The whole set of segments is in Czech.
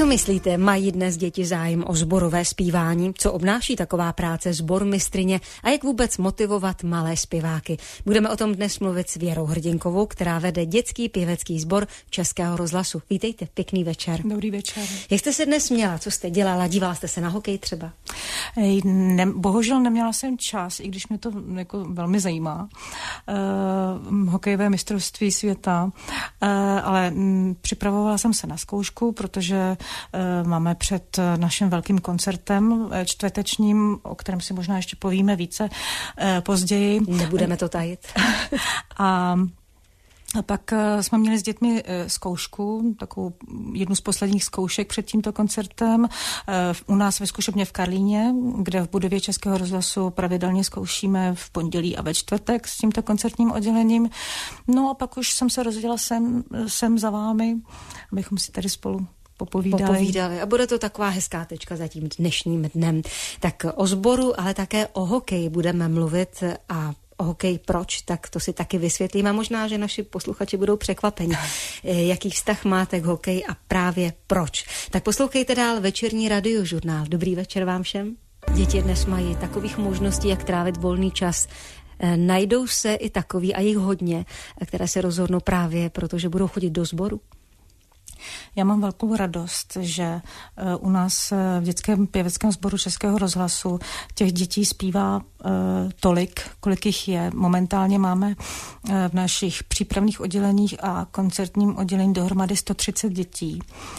Co myslíte, mají dnes děti zájem o sborové zpívání? Co obnáší taková práce sbormistryně a jak vůbec motivovat malé zpěváky? Budeme o tom dnes mluvit s Věrou Hrdinkovou, která vede dětský pěvecký sbor Českého rozhlasu. Vítejte, pěkný večer. Dobrý večer. Jak jste se dnes měla? Co jste dělala? Dívala jste se na hokej třeba? Bohužel neměla jsem čas, i když mě to jako velmi zajímá. Hokejové mistrovství světa, ale připravovala jsem se na zkoušku, protože máme před naším velkým koncertem čtvrtečním, o kterém si možná ještě povíme více později. Nebudeme to tajit. A pak jsme měli s dětmi zkoušku, takovou jednu z posledních zkoušek před tímto koncertem u nás ve zkušebně v Karlíně, kde v budově Českého rozhlasu pravidelně zkoušíme v pondělí a ve čtvrtek s tímto koncertním oddělením. No a pak už jsem se rozdělila sem za vámi, abychom si tady spolu popovídali. A bude to taková hezká tečka za tím dnešním dnem. Tak o sboru, ale také o hokeji budeme mluvit a o hokej proč, tak to si taky vysvětlím a možná, že naši posluchači budou překvapeni. Jaký vztah máte k hokeji a právě proč. Tak poslouchejte dál večerní radiožurnál. Dobrý večer vám všem. Děti dnes mají takových možností, jak trávit volný čas. Najdou se i takový, a jich hodně, které se rozhodnou právě, protože budou chodit do sboru. Já mám velkou radost, že u nás v dětském pěveckém sboru Českého rozhlasu těch dětí zpívá tolik, kolik jich je. Momentálně máme v našich přípravných odděleních a koncertním oddělení dohromady 130 dětí.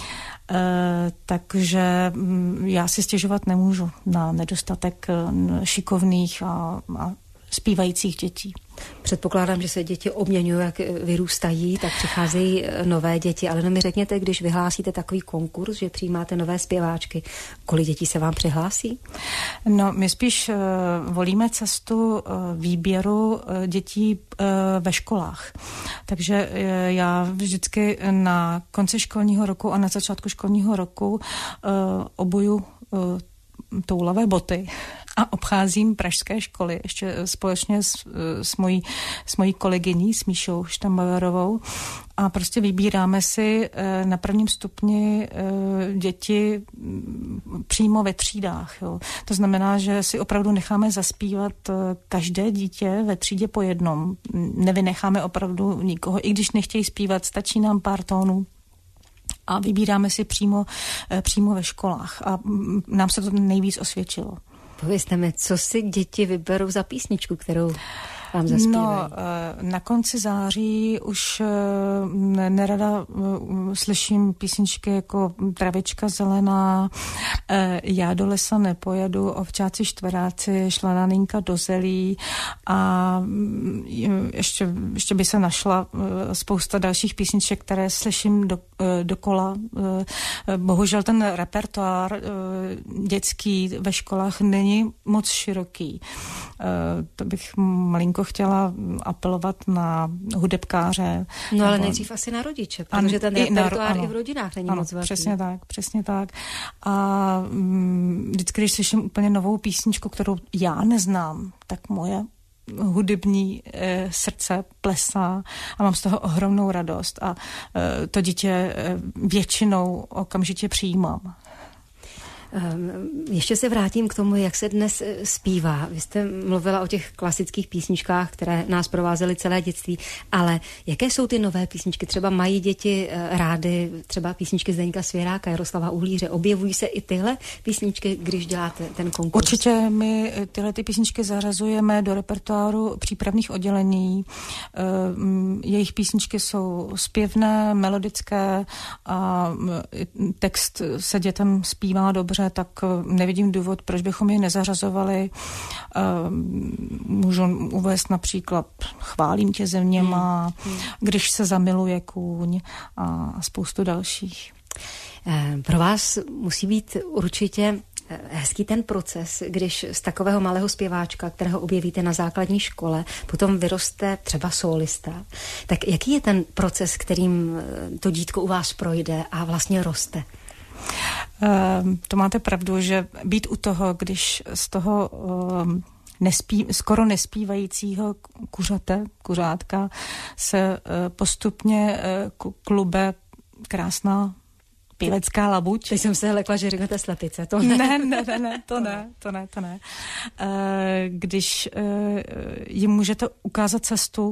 Takže já si stěžovat nemůžu na nedostatek šikovných a zpívajících dětí. Předpokládám, že se děti obměňují, jak vyrůstají, tak přicházejí nové děti, ale mi řekněte, když vyhlásíte takový konkurs, že přijímáte nové zpěváčky, kolik dětí se vám přihlásí? No, my spíš volíme cestu výběru dětí ve školách. Takže já vždycky na konci školního roku a na začátku školního roku obuju toulavé boty a obcházím pražské školy ještě společně s mojí kolegyní, s Míšou Štambauerovou a prostě vybíráme si na prvním stupni děti přímo ve třídách. Jo. To znamená, že si opravdu necháme zaspívat každé dítě ve třídě po jednom. Nevynecháme opravdu nikoho, i když nechtějí zpívat, stačí nám pár tónů. A vybíráme si přímo ve školách. A nám se to nejvíc osvědčilo. Povězte mi, co si děti vyberou za písničku, kterou vám zaspívají? No, na konci září už nerada slyším písničky jako Travička zelená, Já do lesa nepojedu, Ovčáci štveráci, Šla Naninka do zelí a ještě by se našla spousta dalších písniček, které slyším dokola. Bohužel ten repertoár dětský ve školách není moc široký. To bych malinko chtěla apelovat na hudebkáře. No ale nejdřív asi na rodiče, protože ten repertoár i v rodinách není moc velký. Přesně tak. A vždycky, když slyším úplně novou písničku, kterou já neznám, tak moje hudební srdce plesá a mám z toho ohromnou radost a to dítě většinou okamžitě přijímám. Ještě se vrátím k tomu, jak se dnes zpívá. Vy jste mluvila o těch klasických písničkách, které nás provázely celé dětství, ale jaké jsou ty nové písničky? Třeba mají děti rády třeba písničky Zdeňka Svěráka, Jaroslava Uhlíře. Objevují se i tyhle písničky, když děláte ten konkurs? Určitě my tyhle ty písničky zařazujeme do repertoáru přípravných oddělení. Jejich písničky jsou zpěvné, melodické a text se dětem zpívá dobře, tak nevidím důvod, proč bychom je nezařazovali. Můžu uvést například Chválím tě země má, Když se zamiluje kůň a spoustu dalších. Pro vás musí být určitě hezký ten proces, když z takového malého zpěváčka, kterého objevíte na základní škole, potom vyroste třeba solista. Tak jaký je ten proces, kterým to dítko u vás projde a vlastně roste? To máte pravdu, že být u toho, když z toho skoro nespívajícího kuřátka se postupně klube krásná pěvecká labuť. Teď jsem se lekla, že řeknete slepice, to ne. Ne. Když jim můžete ukázat cestu,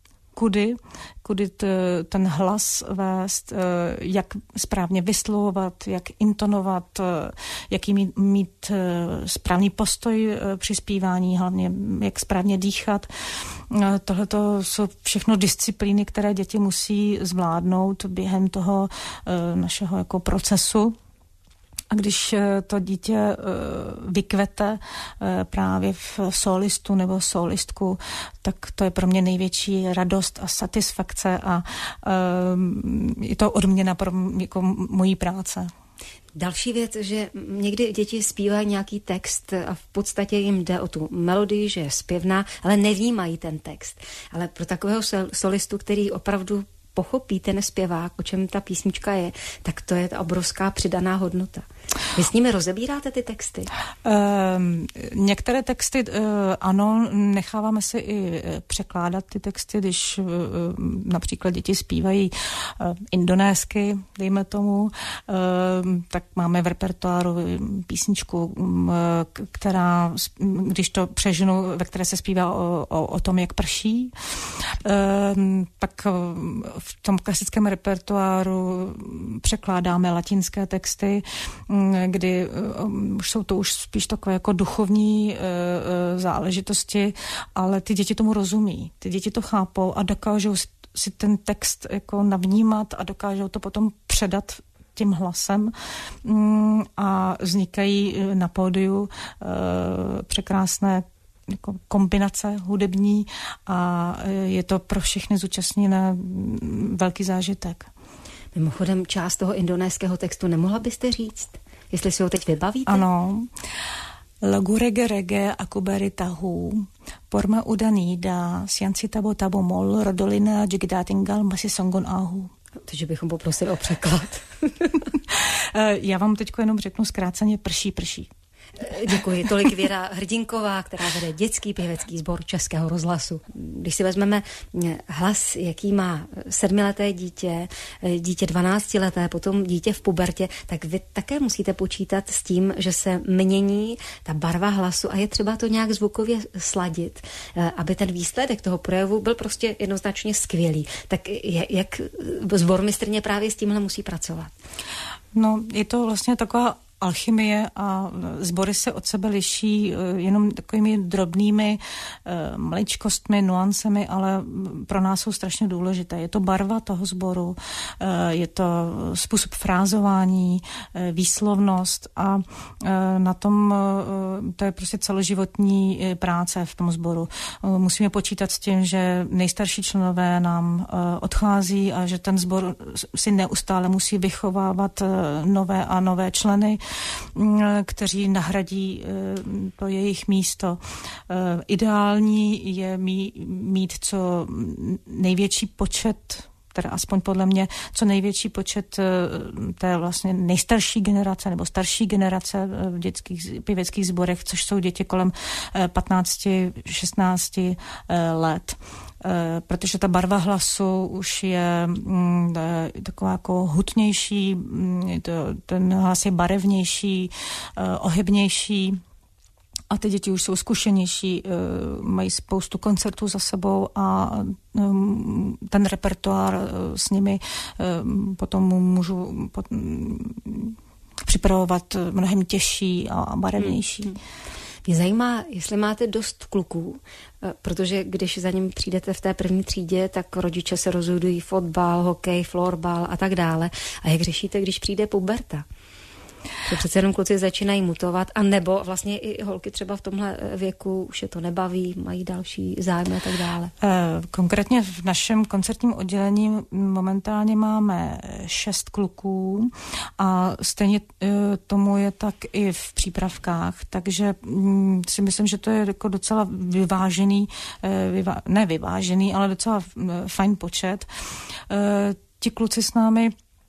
kudy ten hlas vést, jak správně vyslovovat, jak intonovat, jaký mít správný postoj při zpívání, hlavně jak správně dýchat. Tohleto jsou všechno disciplíny, které děti musí zvládnout během toho našeho jako procesu. A když to dítě vykvete právě v solistu nebo solistku, tak to je pro mě největší radost a satisfakce a je to odměna pro jako mojí práce. Další věc, že někdy děti zpívají nějaký text a v podstatě jim jde o tu melodii, že je zpěvná, ale nevnímají ten text. Ale pro takového solistu, který opravdu pochopí ten zpěvák, o čem ta písnička je, tak to je ta obrovská přidaná hodnota. Vy s nimi rozebíráte ty texty? Některé texty ano, necháváme si i překládat ty texty, když například děti zpívají indonésky, dejme tomu, tak máme v repertoáru písničku, která, když to přeženu, ve které se zpívá o tom, jak prší, pak v tom klasickém repertoáru překládáme latinské texty, kdy jsou to už spíš takové jako duchovní záležitosti, ale ty děti tomu rozumí. Ty děti to chápou a dokážou si ten text jako navnímat a dokážou to potom předat tím hlasem a vznikají na pódiu překrásné jako kombinace hudební a je to pro všechny zúčastněné velký zážitek. Mimochodem část toho indonéského textu nemohla byste říct? Jestli si ho teď vybavíte? Ano. Lagu rege aku bari tahu, porma udanida, sianci tabo mol, rodolina jigda tinggal masih songgon ahu. Takže bychom poprosili o překlad. Já vám teď jenom řeknu zkráceně prší. Děkuji. Tolik Věra Hrdinková, která vede dětský pěvecký sbor Českého rozhlasu. Když si vezmeme hlas, jaký má 7leté dítě 12leté, potom dítě v pubertě, tak vy také musíte počítat s tím, že se mění ta barva hlasu a je třeba to nějak zvukově sladit, aby ten výsledek toho projevu byl prostě jednoznačně skvělý. Tak jak sbormistrně právě s tímhle musí pracovat? No, je to vlastně taková alchymie a sbory se od sebe liší jenom takovými drobnými maličkostmi, nuancemi, ale pro nás jsou strašně důležité. Je to barva toho sboru, je to způsob frázování, výslovnost a na tom to je prostě celoživotní práce v tom sboru. Musíme počítat s tím, že nejstarší členové nám odchází a že ten sbor si neustále musí vychovávat nové a nové členy, kteří nahradí to jejich místo. Ideální je mít co největší počet, teda aspoň podle mě, co největší počet té vlastně nejstarší generace nebo starší generace v dětských pěveckých sborech, což jsou děti kolem 15-16 let. Protože ta barva hlasu už je taková jako hutnější, ten hlas je barevnější, ohybnější a ty děti už jsou zkušenější, mají spoustu koncertů za sebou a ten repertoár s nimi potom můžu připravovat mnohem těžší a barevnější. Mě zajímá, jestli máte dost kluků, protože když za ním přijdete v té první třídě, tak rodiče se rozhodují fotbal, hokej, florbal a tak dále. A jak řešíte, když přijde puberta? To přece jenom kluci začínají mutovat, a nebo vlastně i holky třeba v tomhle věku už je to nebaví, mají další zájmy a tak dále. Konkrétně v našem koncertním oddělení momentálně máme 6 kluků a stejně tomu je tak i v přípravkách, takže si myslím, že to je jako docela vyvážený, ne vyvážený, ale docela fajn počet. Ti kluci s námi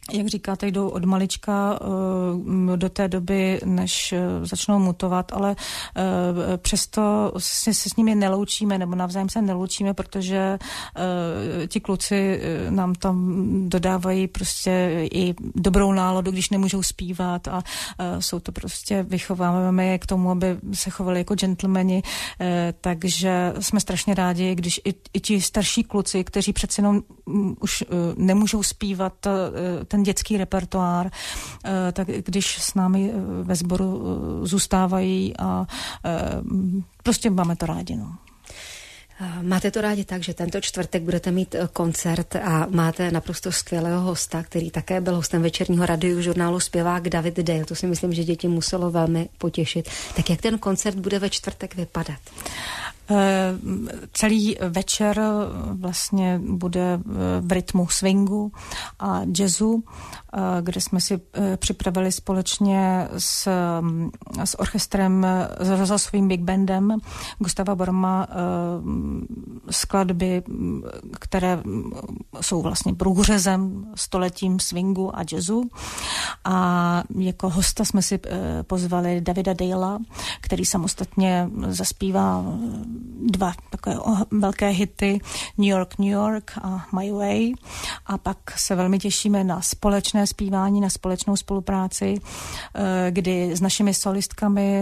jak říkáte, jdou od malička do té doby, než začnou mutovat, ale přesto se s nimi neloučíme, nebo navzájem se neloučíme, protože ti kluci nám tam dodávají prostě i dobrou náladu, když nemůžou zpívat a jsou to prostě, vychováváme je k tomu, aby se chovali jako gentlemani, takže jsme strašně rádi, když i ti starší kluci, kteří přeci jenom už nemůžou zpívat ten dětský repertoár, tak když s námi ve sboru zůstávají a prostě máme to rádi. No. Máte to rádi tak, že tento čtvrtek budete mít koncert a máte naprosto skvělého hosta, který také byl hostem večerního radiožurnálu, zpěvák David Dale. To si myslím, že děti muselo velmi potěšit. Tak jak ten koncert bude ve čtvrtek vypadat? Celý večer vlastně bude v rytmu swingu a jazzu, kde jsme si připravili společně s orchestrem, s rozhlasovým big bandem Gustava Borma skladby, které jsou vlastně průřezem stoletím swingu a jazzu. A jako hosta jsme si pozvali Davida Dalea, který samostatně zaspívá 2 takové velké hity New York a My Way, a pak se velmi těšíme na společné zpívání, na společnou spolupráci, kdy s našimi solistkami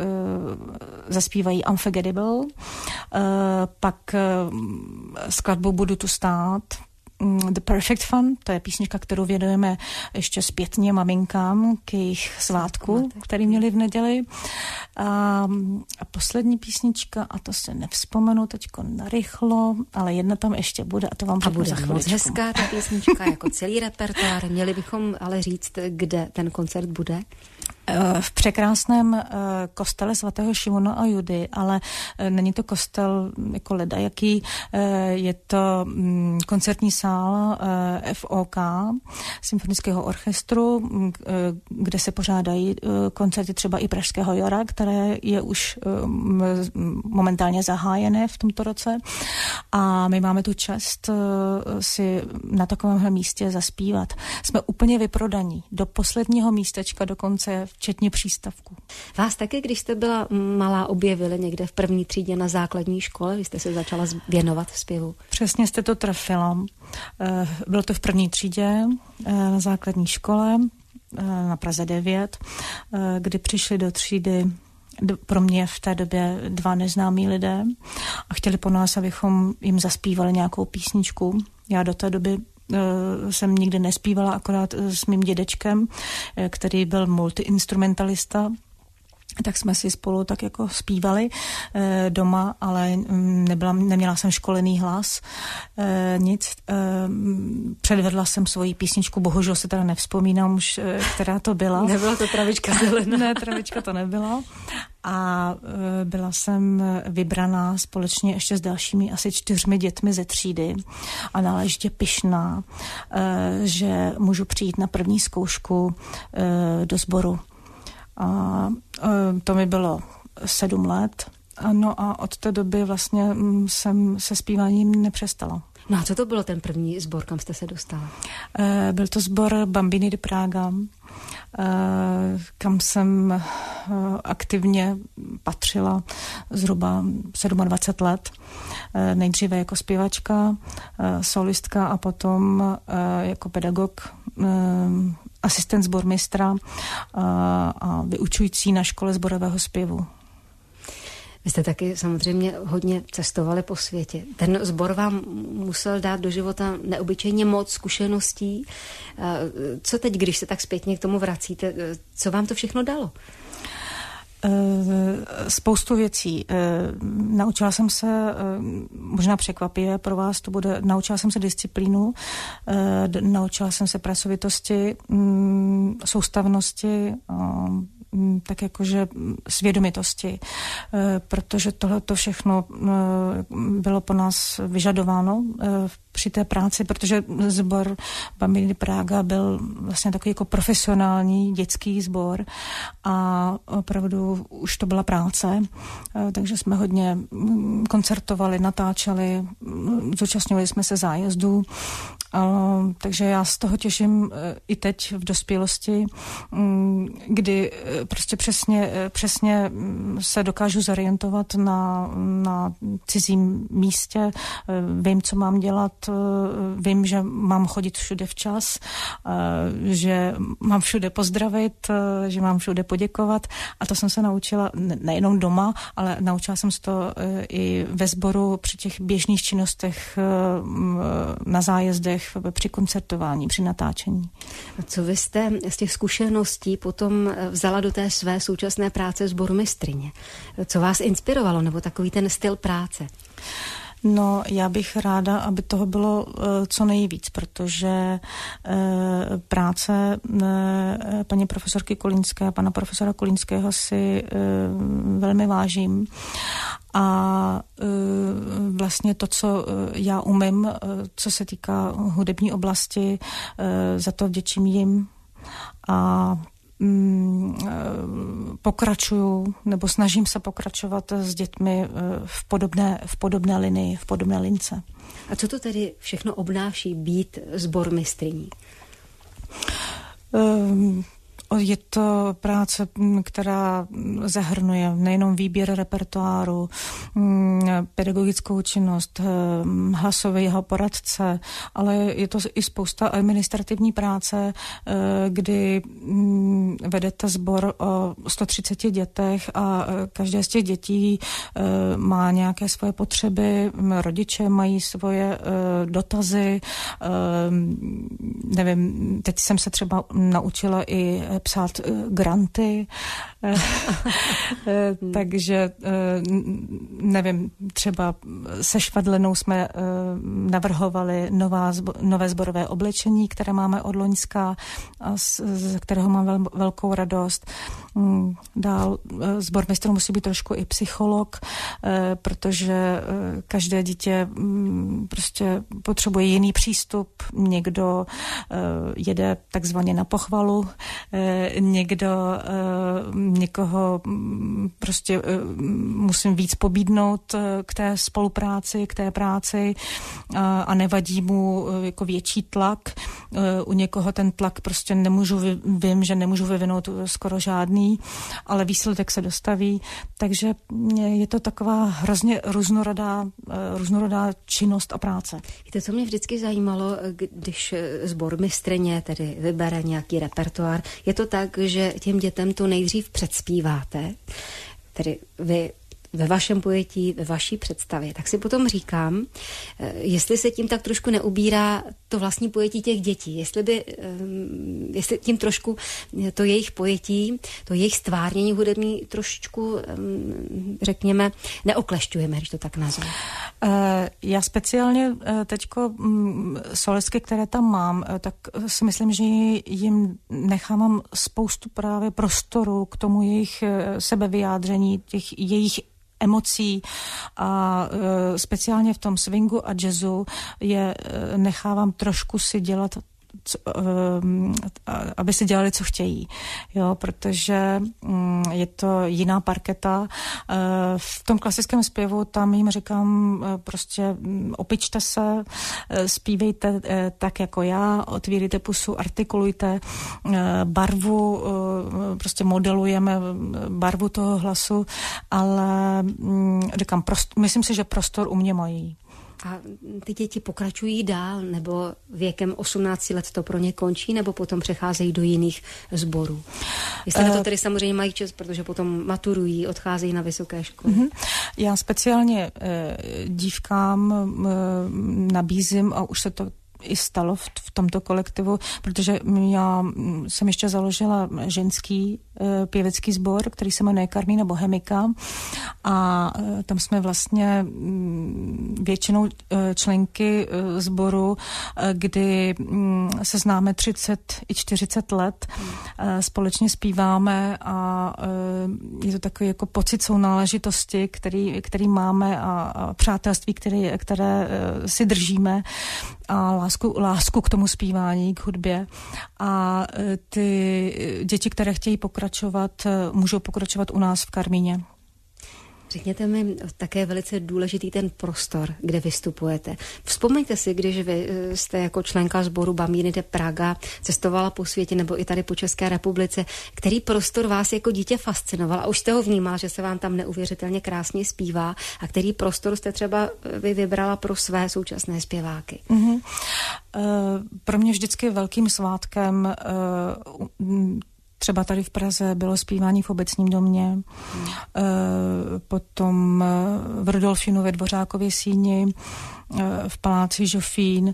zaspívají Unforgettable, pak skladbu Budu tu stát, The Perfect Fun, to je písnička, kterou věnujeme ještě zpětně maminkám k jejich svátku, který měli v neděli. A poslední písnička, a to se nevzpomenu teďko narychlo, ale jedna tam ještě bude a to vám řeknu za chviličku. Moc hezká ta písnička, jako celý repertoár. Měli bychom ale říct, kde ten koncert bude? V překrásném kostele svatého Šimona a Judy, ale není to kostel jako ledajaký, je to koncertní sál FOK, Symfonického orchestru, kde se pořádají koncerty třeba i Pražského jara, které je už momentálně zahájené v tomto roce. A my máme tu čest si na takovémhle místě zaspívat. Jsme úplně vyprodaní do posledního místečka dokonce, včetně přístavku. Vás taky, když jste byla malá, objevili někde v první třídě na základní škole, když jste se začala věnovat zpěvu? Přesně jste to trefila. Bylo to v první třídě na základní škole na Praze 9, kdy přišli do třídy pro mě v té době 2 neznámí lidé a chtěli po nás, abychom jim zaspívali nějakou písničku. Já do té doby jsem nikdy nespívala, akorát s mým dědečkem, který byl multiinstrumentalista, tak jsme si spolu tak jako zpívali doma, ale neměla jsem školený hlas, nic. Předvedla jsem svoji písničku, bohužel se teda nevzpomínám už, která to byla. Nebyla to Travička zelená. Ne, Travička to nebyla. A byla jsem vybraná společně ještě s dalšími asi 4 dětmi ze třídy a náležitě pyšná, že můžu přijít na první zkoušku do sboru. A to mi bylo 7 let. No a od té doby vlastně jsem se zpíváním nepřestala. No a co to bylo ten první sbor, kam jste se dostala? Byl to sbor Bambiny di Praga, kam jsem aktivně patřila zhruba 27 let. Nejdříve jako zpěvačka, solistka a potom jako pedagog, asistent sbormistra a vyučující na škole sborového zpěvu. Vy jste taky samozřejmě hodně cestovali po světě. Ten sbor vám musel dát do života neobyčejně moc zkušeností. Co teď, když se tak zpětně k tomu vracíte, co vám to všechno dalo? Spoustu věcí. Naučila jsem se, možná překvapivě pro vás to bude, naučila jsem se disciplínu, naučila jsem se pracovitosti, soustavnosti, tak jakože svědomitosti, protože tohleto všechno bylo po nás vyžadováno při té práci, protože sbor Bambiny Praga byl vlastně takový jako profesionální dětský sbor a opravdu už to byla práce, takže jsme hodně koncertovali, natáčeli, zúčastňovali jsme se zájezdů, takže já z toho těším i teď v dospělosti, kdy prostě přesně se dokážu zorientovat na cizím místě, vím, co mám dělat, vím, že mám chodit všude včas, že mám všude pozdravit, že mám všude poděkovat a to jsem se naučila nejenom doma, ale naučila jsem se to i ve sboru při těch běžných činnostech na zájezdech, při koncertování, při natáčení. Co vy jste z těch zkušeností potom vzala do té své současné práce sbormistryně? Co vás inspirovalo, nebo takový ten styl práce? No, já bych ráda, aby toho bylo co nejvíc, protože práce paní profesorky Kolínské a pana profesora Kolínského si velmi vážím. A vlastně to, co já umím, co se týká hudební oblasti, za to vděčím jim a pokračuju, nebo snažím se pokračovat s dětmi v podobné linii, v podobné lince. A co to tedy všechno obnáší být sbormistryní? Je to práce, která zahrnuje nejenom výběr repertoáru, pedagogickou činnost, hlasového poradce, ale je to i spousta administrativní práce, kdy vedete sbor o 130 dětech a každé z těch dětí má nějaké svoje potřeby, rodiče mají svoje dotazy, nevím, teď jsem se třeba naučila i psát granty, takže nevím, třeba se Švadlenou jsme navrhovali nové sborové oblečení, které máme od loňska a z kterého mám velkou radost. Dál sbormistr musí být trošku i psycholog, protože každé dítě prostě potřebuje jiný přístup. Někdo jede takzvaně na pochvalu, někoho prostě musím víc pobídnout k té spolupráci, k té práci a nevadí mu jako větší tlak. U někoho ten tlak prostě vím, že nemůžu vyvinout skoro žádný, ale výsledek se dostaví, takže je to taková hrozně různorodá činnost a práce. Víte, co mě vždycky zajímalo, když sbormistryně tedy vybere nějaký repertoár, je to tak, že těm dětem to nejdřív předspíváte, tedy vy ve vašem pojetí, ve vaší představě, tak si potom říkám, jestli se tím tak trošku neubírá to vlastní pojetí těch dětí, jestli tím trošku to jejich pojetí, to jejich stvárnění hudební trošičku, řekněme, neoklešťujeme, když to tak nazvu. Já speciálně teďko solistky, které tam mám, tak si myslím, že jim nechávám spoustu právě prostoru k tomu jejich sebevyjádření, těch jejich emocí a speciálně v tom swingu a jazzu je nechávám trošku si dělat, aby si dělali, co chtějí. Jo, protože je to jiná parketa. V tom klasickém zpěvu tam jim říkám prostě opičte se, zpívejte tak jako já, otvírejte pusu, artikulujte barvu, prostě modelujeme barvu toho hlasu, ale říkám, myslím si, že prostor u mě mají. A ty děti pokračují dál, nebo věkem 18 let to pro ně končí, nebo potom přecházejí do jiných sborů? Jestli na to tedy samozřejmě mají čas, protože potom maturují, odcházejí na vysoké školy. Já speciálně dívkám nabízím, a už se to i stalo v tomto kolektivu, protože já jsem ještě založila ženský pěvecký sbor, který se jmenuje Carmina Bohemica a tam jsme vlastně většinou členky sboru, kdy se známe 30 i 40 let, společně zpíváme a je to takový jako pocit sounáležitosti, který máme a přátelství, které si držíme a lásku k tomu zpívání, k hudbě. A ty děti, které chtějí pokračovat, můžou pokračovat u nás v Karmíně. Řekněte mi, také velice důležitý ten prostor, kde vystupujete. Vzpomeňte si, když vy jste jako členka sboru Bambini de Praga cestovala po světě nebo i tady po České republice, který prostor vás jako dítě fascinoval a už jste ho vnímal, že se vám tam neuvěřitelně krásně zpívá a který prostor jste třeba vy vybrala pro své současné zpěváky? Mm-hmm. Pro mě vždycky velkým svátkem třeba tady v Praze bylo zpívání v Obecním domě, potom v Rudolfinu ve Dvořákově síni, v paláci Žofín.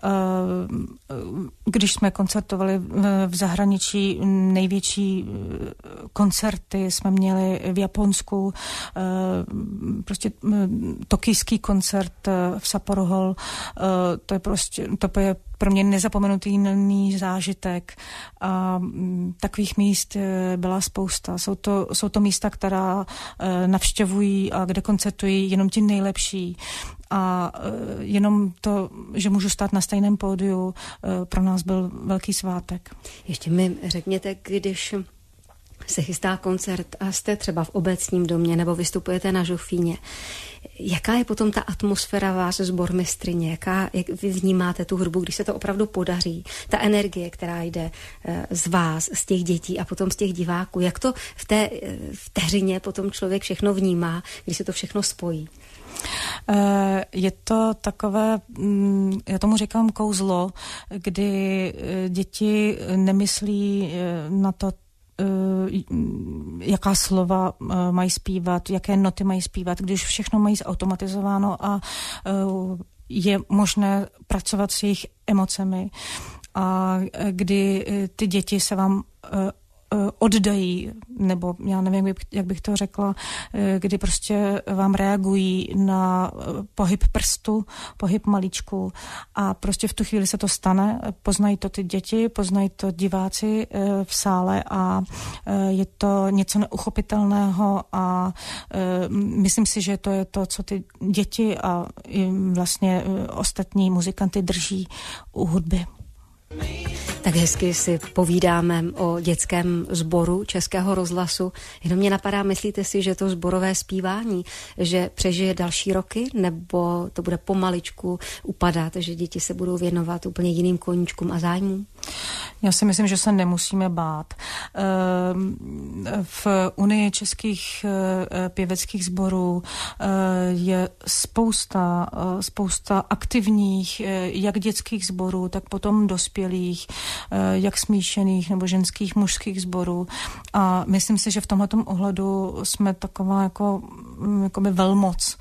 Když jsme koncertovali v zahraničí, největší koncerty jsme měli v Japonsku, prostě tokijský koncert v Sapporo Hall, to je pro mě nezapomenutý zážitek a takových míst byla spousta. Jsou to místa, která navštěvují a kde koncertují jenom ti nejlepší a jenom to, že můžu stát na stejném pódiu, pro nás byl velký svátek. Ještě mi řekněte, když se chystá koncert a jste třeba v Obecním domě nebo vystupujete na Žofíně, jaká je potom ta atmosféra vás sbormistryně? Jak vy vnímáte tu hudbu, když se to opravdu podaří? Ta energie, která jde z vás, z těch dětí a potom z těch diváků. Jak to v té vteřině potom člověk všechno vnímá, když se to všechno spojí? Je to takové, já tomu říkám kouzlo, kdy děti nemyslí na to, jaká slova mají zpívat, jaké noty mají zpívat, když všechno mají zautomatizováno a je možné pracovat s jejich emocemi a kdy ty děti se vám oddají, nebo já nevím, jak bych to řekla, kdy prostě vám reagují na pohyb prstu, pohyb malíčku a prostě v tu chvíli se to stane, poznají to ty děti, poznají to diváci v sále a je to něco neuchopitelného a myslím si, že to je to, co ty děti a vlastně ostatní muzikanty drží u hudby. Tak hezky si povídáme o dětském sboru Českého rozhlasu. Jenom mě napadá, myslíte si, že to sborové zpívání, že přežije další roky, nebo to bude pomaličku upadat, že děti se budou věnovat úplně jiným koníčkům a zájmům? Já si myslím, že se nemusíme bát. V Unii českých pěveckých sborů je spousta aktivních, jak dětských sborů, tak potom dospělých, jak smíšených nebo ženských, mužských sborů. A myslím si, že v tomhletom ohledu jsme taková jakoby velmoc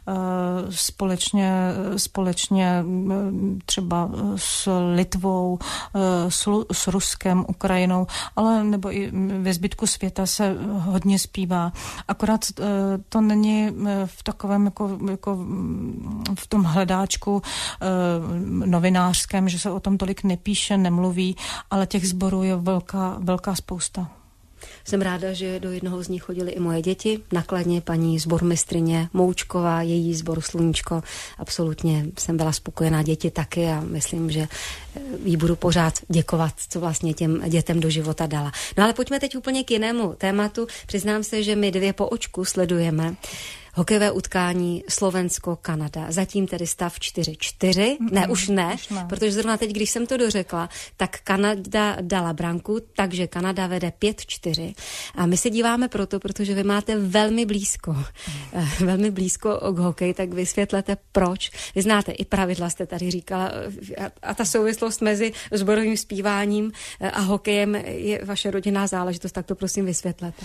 společně třeba s Litvou, s Ruskem, Ukrajinou, ale nebo i ve zbytku světa se hodně zpívá. Akorát to není v takovém jako v tom hledáčku novinářském, že se o tom tolik nepíše, nemluví, ale těch sborů je velká spousta. Jsem ráda, že do jednoho z nich chodili i moje děti, nakladně paní sbormistryně Moučková, její sbor Sluníčko. Absolutně jsem byla spokojená, děti taky a myslím, že jí budu pořád děkovat, co vlastně těm dětem do života dala. No ale pojďme teď úplně k jinému tématu. Přiznám se, že my 2 po očku sledujeme hokejové utkání Slovensko-Kanada. Zatím tedy stav 4-4. Ne, už ne, protože zrovna teď, když jsem to dořekla, tak Kanada dala branku, takže Kanada vede 5-4. A my se díváme protože vy máte velmi blízko k hokeji, tak vysvětlete proč. Vy znáte i pravidla, jste tady říkala, a ta souvislost mezi sborovým zpíváním a hokejem je vaše rodinná záležitost, tak to prosím vysvětlete.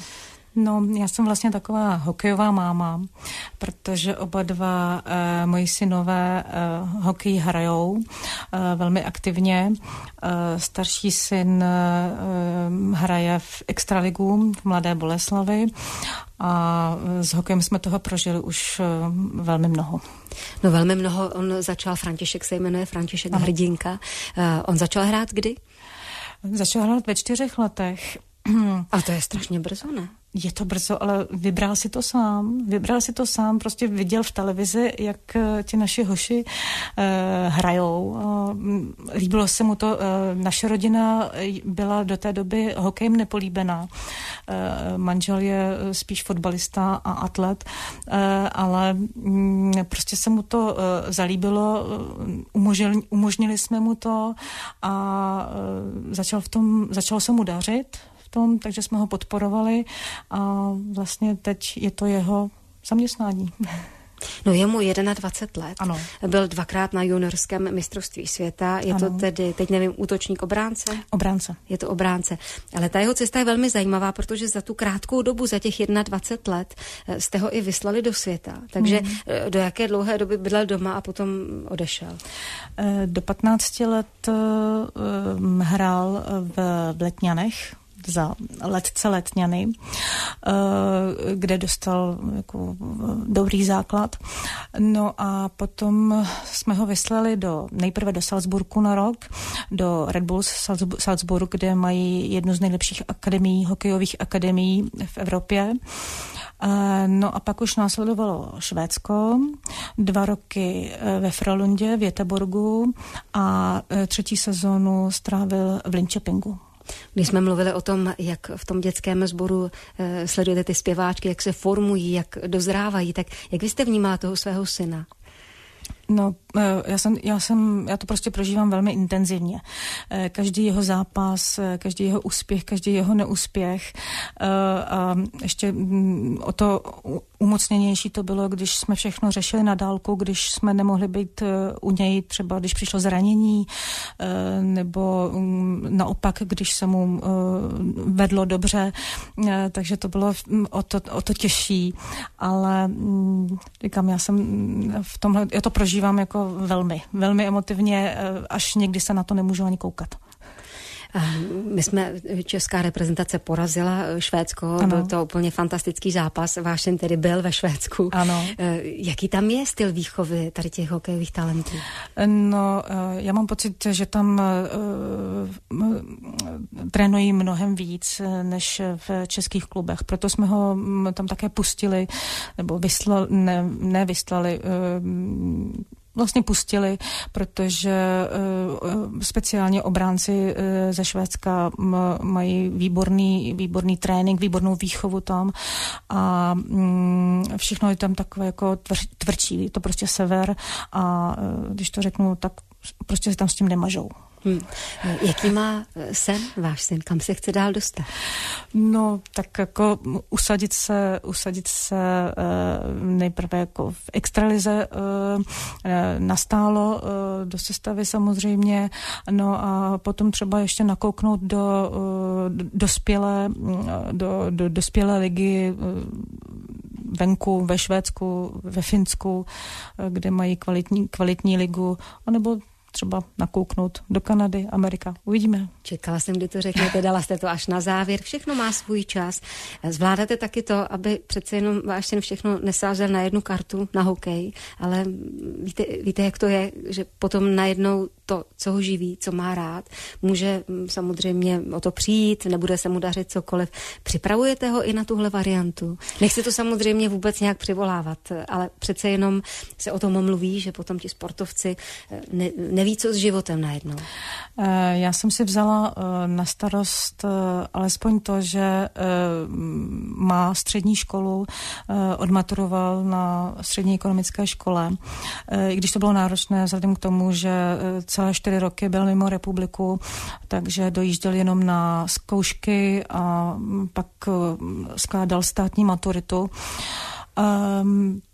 No, já jsem vlastně taková hokejová máma, protože oba dva moji synové hokej hrajou velmi aktivně. Starší syn hraje v extraligu v Mladé Boleslavi a s hokejem jsme toho prožili už velmi mnoho. No velmi mnoho, on začal, František se jmenuje, František Hrdinka. On začal hrát kdy? Začal hrát ve 4 letech. A to je strašně brzo, ne? Je to brzo, ale vybral si to sám, prostě viděl v televizi, jak ti naši hoši hrajou. Líbilo se mu to, naše rodina byla do té doby hokejem nepolíbená. Manžel je spíš fotbalista a atlet, ale prostě se mu to zalíbilo, umožnili jsme mu to a začalo se mu dařit. Takže jsme ho podporovali a vlastně teď je to jeho zaměstnání. No je mu 21 let. Ano. Byl 2krát na juniorském mistrovství světa. Je to tedy, teď nevím, útočník, obránce? Obránce. Je to obránce. Ale ta jeho cesta je velmi zajímavá, protože za tu krátkou dobu, za těch 21 let, jste ho i vyslali do světa. Takže do jaké dlouhé doby bydlel doma a potom odešel? Do 15 let hrál v Letňanech za letce Letňany, kde dostal jako dobrý základ. No a potom jsme ho vyslali nejprve do Salzburgu na rok, do Red Bulls Salzburg, kde mají jednu z nejlepších akademií, hokejových akademií v Evropě. No a pak už následovalo Švédsko, 2 roky ve Frölundě, v Göteborgu a 3. sezónu strávil v Linköpingu. Když jsme mluvili o tom, jak v tom dětském sboru sledujete ty zpěváčky, jak se formují, jak dozrávají, tak jak vy jste vnímala toho svého syna? No, já to prostě prožívám velmi intenzivně. Každý jeho zápas, každý jeho úspěch, každý jeho neúspěch. A ještě o to umocněnější to bylo, když jsme všechno řešili na dálku, když jsme nemohli být u něj, třeba když přišlo zranění, nebo naopak, když se mu vedlo dobře, takže to bylo o to těžší. Ale říkám, já to prožívám jako velmi emotivně, až někdy se na to nemůžu ani koukat. Česká reprezentace porazila Švédsko, ano. Byl to úplně fantastický zápas, váš syn tedy byl ve Švédsku. Ano. Jaký tam je styl výchovy tady těch hokejových talentů? No, já mám pocit, že tam trénují mnohem víc než v českých klubech, proto jsme ho tam také pustili, nebo vlastně pustili, protože speciálně obránci ze Švédska mají výborný trénink, výbornou výchovu tam a všechno je tam takové jako tvrdší, je to prostě sever a když to řeknu, tak prostě se tam s tím nemažou. Jaký má sen váš syn? Kam se chce dál dostat? No, tak jako usadit se nejprve jako v extralize nastálo do sestavy samozřejmě, no a potom třeba ještě nakouknout do dospělé ligy venku, ve Švédsku, ve Finsku, kde mají kvalitní ligu, anebo třeba nakouknout do Kanady, Amerika. Uvidíme. Čekala jsem, kdy to řeknete, dala jste to až na závěr. Všechno má svůj čas. Zvládáte taky to, aby přece jenom váš syn všechno nesázel na jednu kartu, na hokej, ale víte, jak to je, že potom najednou to, co ho živí, co má rád, může samozřejmě o to přijít, nebude se mu dařit cokoliv. Připravujete ho i na tuhle variantu? Nechci to samozřejmě vůbec nějak přivolávat, ale přece jenom se o tom mluví, že potom ti sportovci neví, co s životem najednou. Já jsem si vzala na starost alespoň to, že má střední školu, odmaturoval na střední ekonomické škole, i když to bylo náročné vzhledem k tomu, že celé 4 roky byl mimo republiku, takže dojížděl jenom na zkoušky a pak skládal státní maturitu.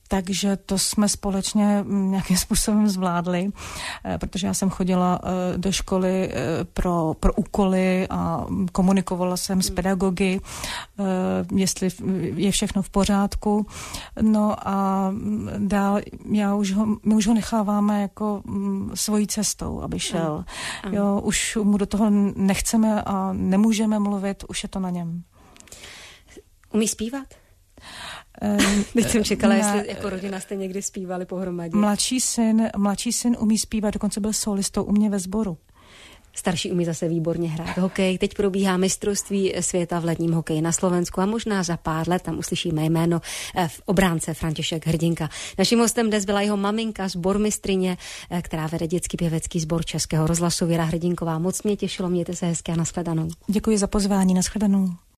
Takže to jsme společně nějakým způsobem zvládli, protože já jsem chodila do školy pro úkoly a komunikovala jsem s pedagogy, jestli je všechno v pořádku. No a dál my už ho necháváme jako svojí cestou, aby šel. Jo, už mu do toho nechceme a nemůžeme mluvit, už je to na něm. Umí zpívat? Teď jsem čekala, jestli jako rodina jste někdy zpívali pohromadě. Mladší syn umí zpívat, dokonce byl solistou u mě ve sboru. Starší umí zase výborně hrát hokej. Teď probíhá mistrovství světa v ledním hokeji na Slovensku a možná za pár let tam uslyšíme jméno v obránce František Hrdinka. Naším hostem dnes byla jeho maminka, sbormistryně, která vede dětský pěvecký sbor Českého rozhlasu, Věra Hrdinková. Moc mě těšilo, mějte se hezky a nashledanou. Děkuji za pozvání, nashledanou.